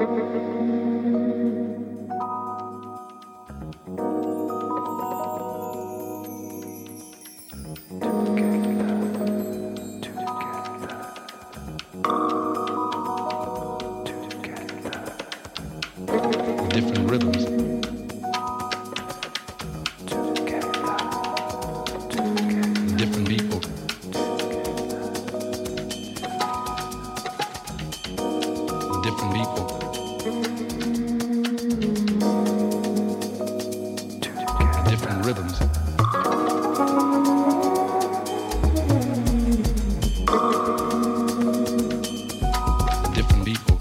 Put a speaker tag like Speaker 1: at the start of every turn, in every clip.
Speaker 1: Different rhythms. Different people. Different people. Different rhythms. Different people.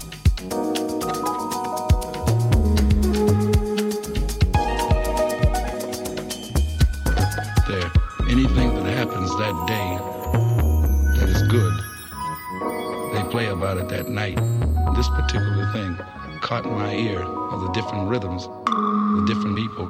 Speaker 1: There, anything that happens that day that is good, they play about it that night. This particular thing caught my ear of the different rhythms, the different people.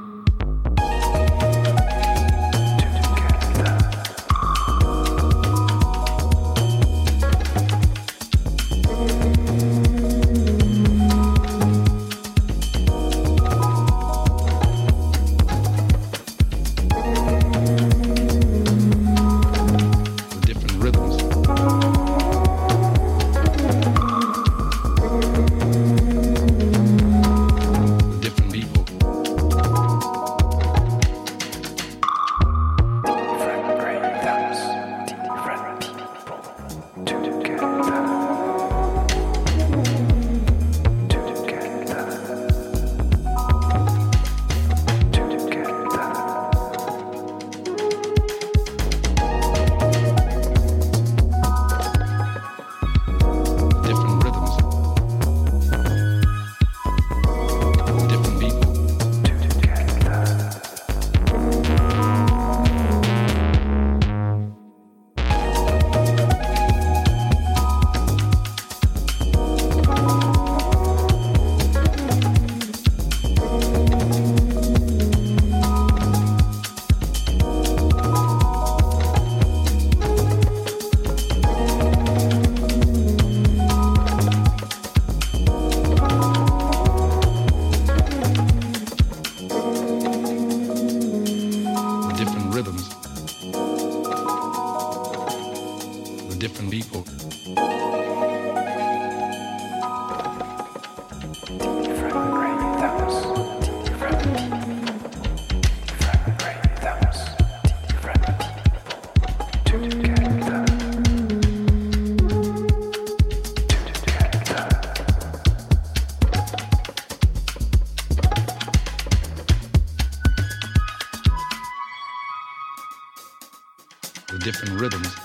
Speaker 1: Different people. The different rhythms.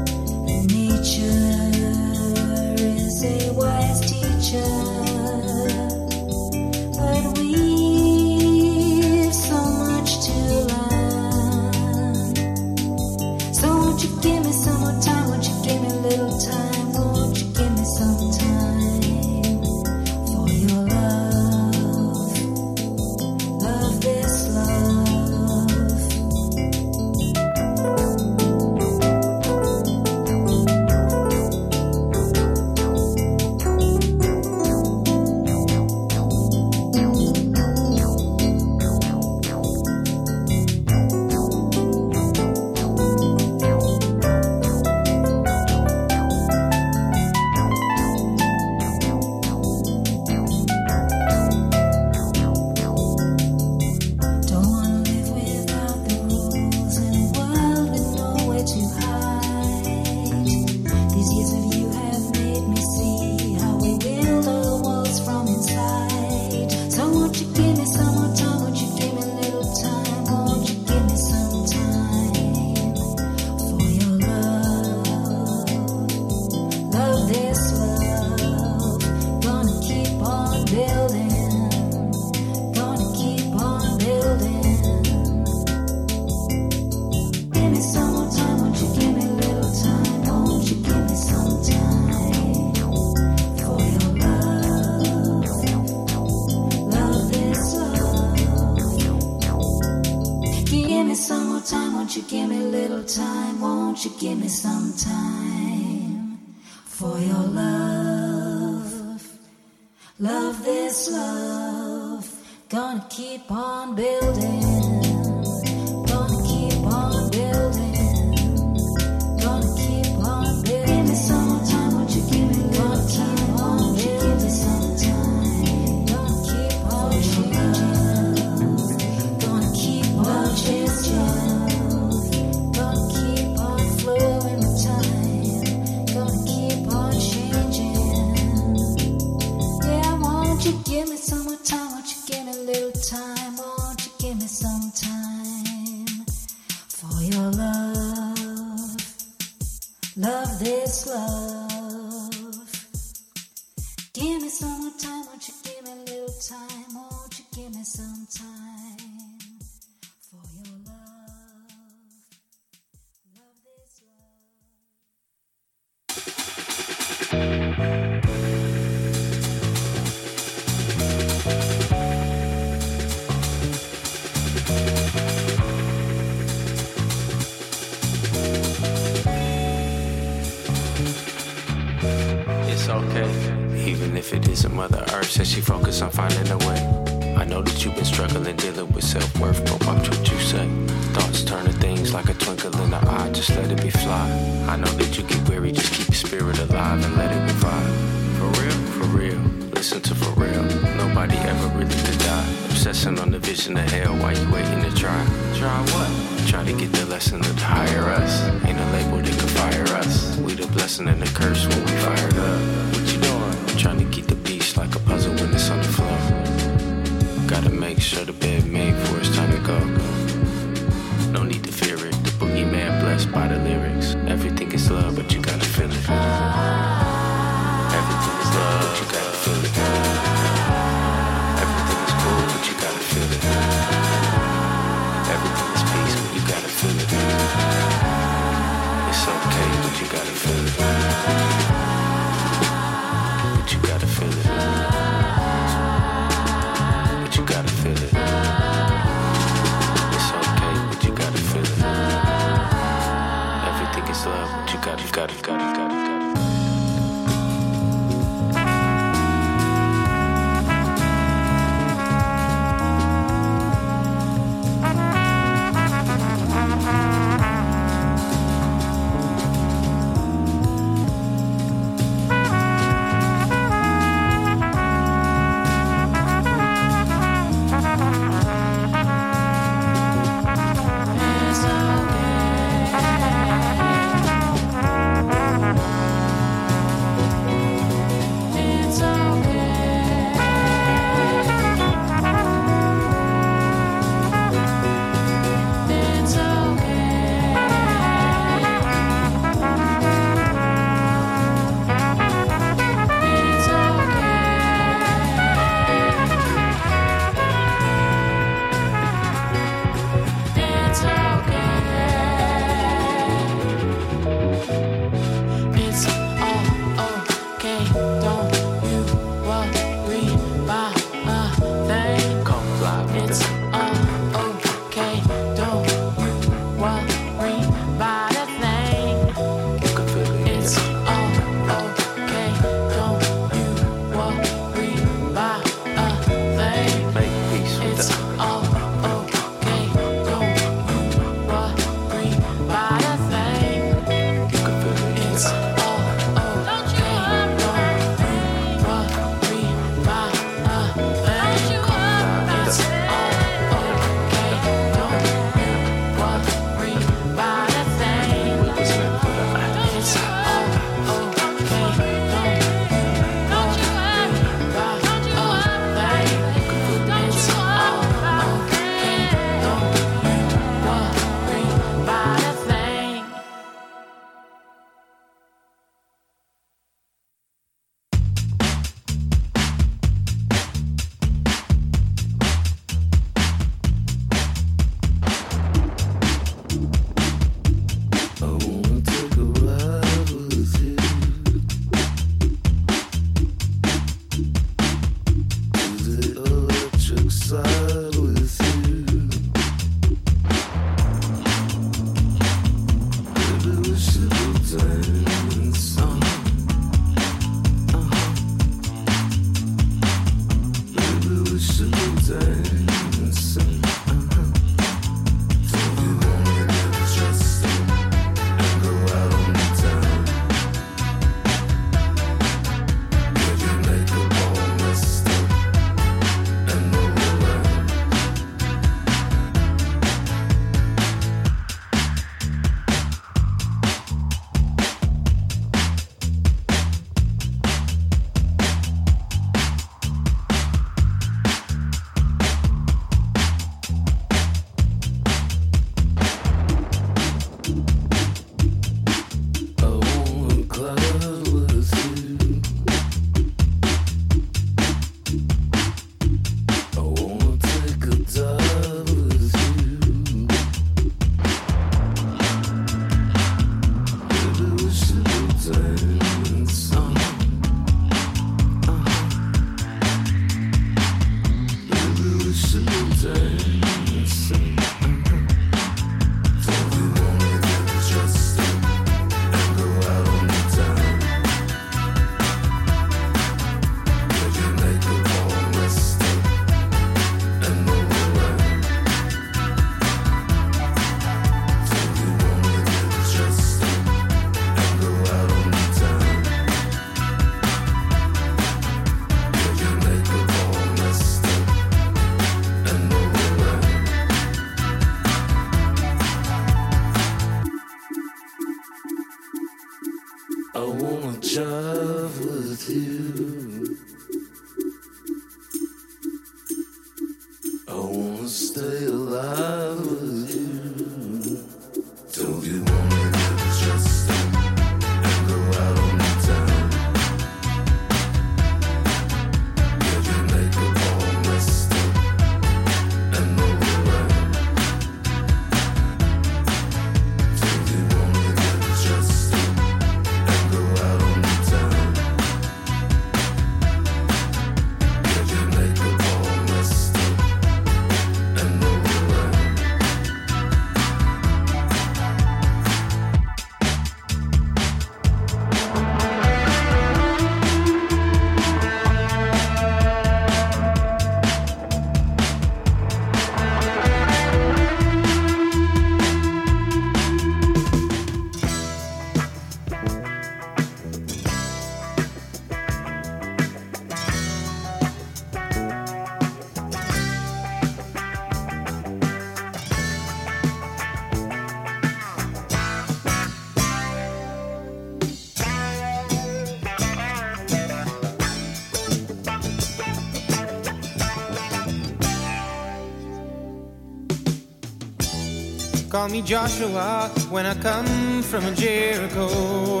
Speaker 2: Call me Joshua when I come from Jericho,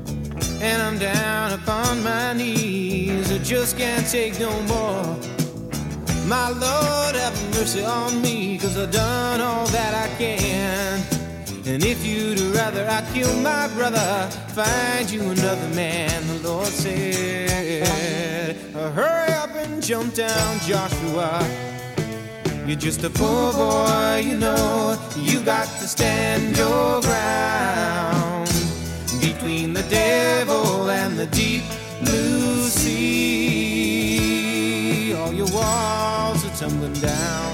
Speaker 2: and I'm down upon my knees. I just can't take no more. My Lord, have mercy on me, 'cause I've done all that I can. And if you'd rather I kill my brother, find you another man, the Lord said. Hurry up and jump down, Joshua. You're just a poor boy, you know. You got to stand your ground between the devil and the deep blue sea. All your walls are tumbling down.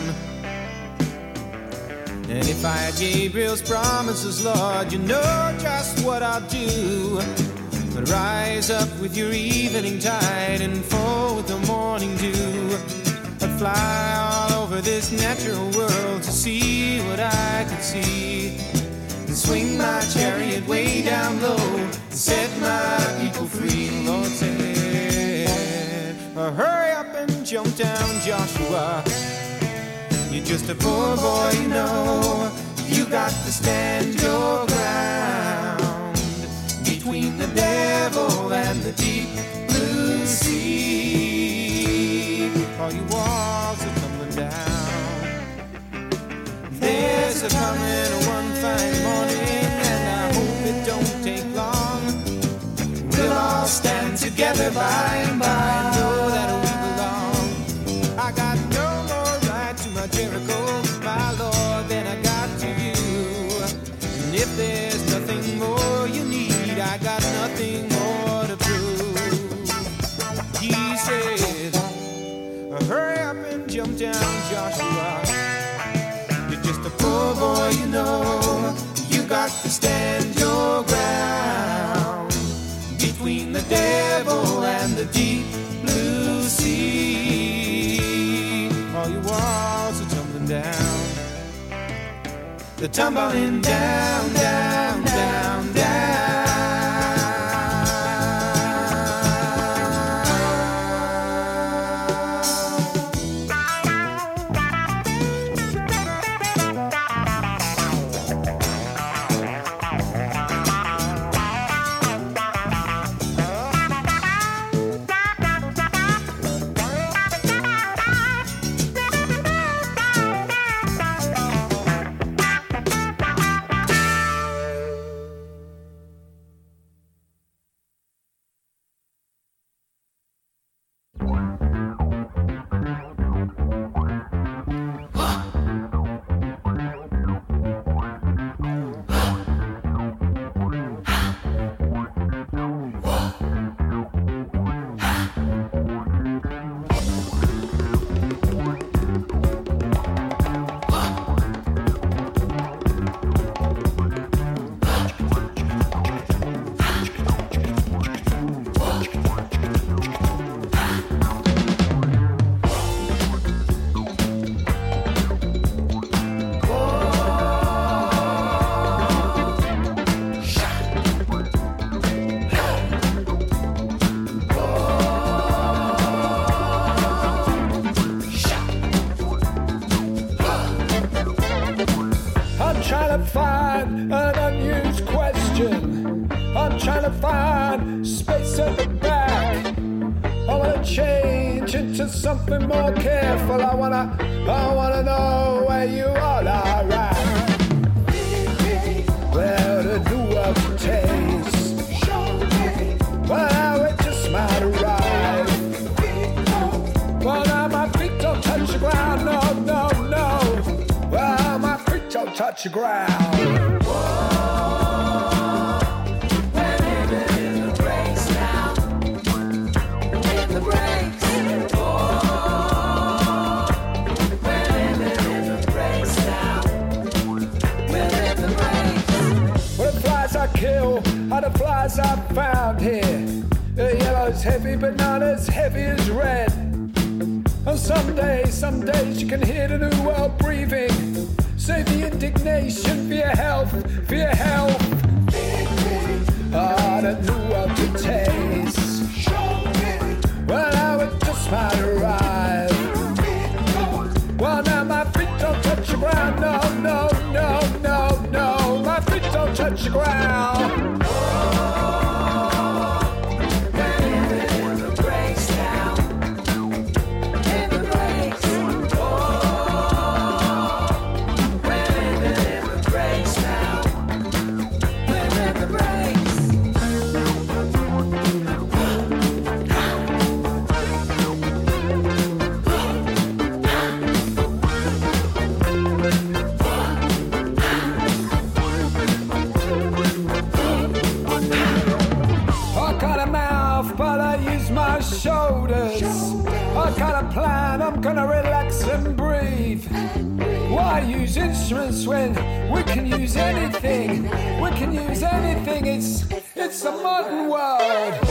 Speaker 2: And if I had Gabriel's promises, Lord, you know just what I'll do. But rise up with your evening tide and fall with the morning dew. I'd fly all over this natural world to see what I could see, and swing my chariot way down low and set my people free. The Lord said, hurry up and jump down, Joshua. You're just a poor boy, you know. You got to stand your ground between the devil and the deep blue sea. All your walls are tumbling down. There's a coming one fine morning, and I hope it don't take long. We'll all stand together by and by and know that we belong. I got no more right to my Jericho, my Lord, than I got to you. And if there's nothing more you need, I got nothing more to prove. He said, hurry up and jump down, Joshua. You're just a poor boy, you know. You got to stand your ground between the devil and the deep blue sea. All your walls are tumbling down. They're tumbling down, down, down, down.
Speaker 3: an unused question. I'm trying to find space at the back. I wanna change into something more careful. I wanna know where you all are at. Well, to do what it takes. Well, it just might arrive. Well, now my feet don't touch the ground, no, no, no. Well, my feet don't touch the ground.
Speaker 2: We're living in the breaks now. In the breaks. We're living in the breaks now. We're in the breaks.
Speaker 3: Well, the flies I kill are the flies I found here. The yellow's heavy, but not as heavy as red. And some days you can hear the new world breathing. Save the indignation for your health, for your health. Ah, the new world to taste. Well, now it just might arrive. Well, now my feet don't touch the ground, no, no, no, no, no. My feet don't touch the ground. Shoulders. I got a plan, I'm gonna relax and breathe. Why use instruments when we can use anything? We can use anything, it's a modern world.